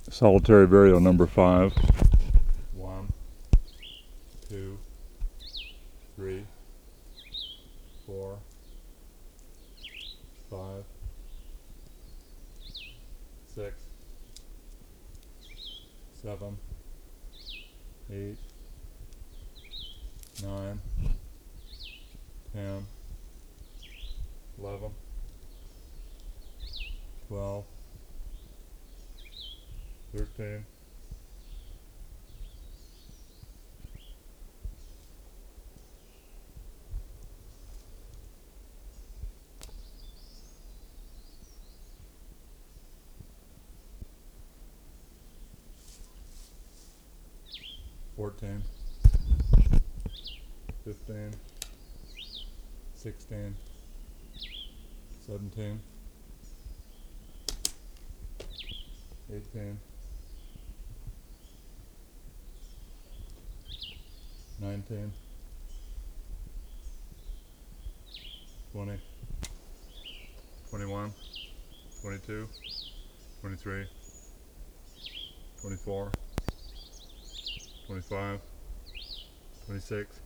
Solitary burial number 5. 1, 2, 3, 4, 5, 6, 7, 8, 9, 10, 11, 12, 13, 14, 15, 16, 17, 18, 19, 20, 21, 22, 23, 24, 25, 26,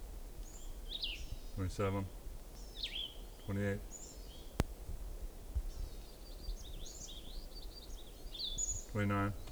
27, 28, 29,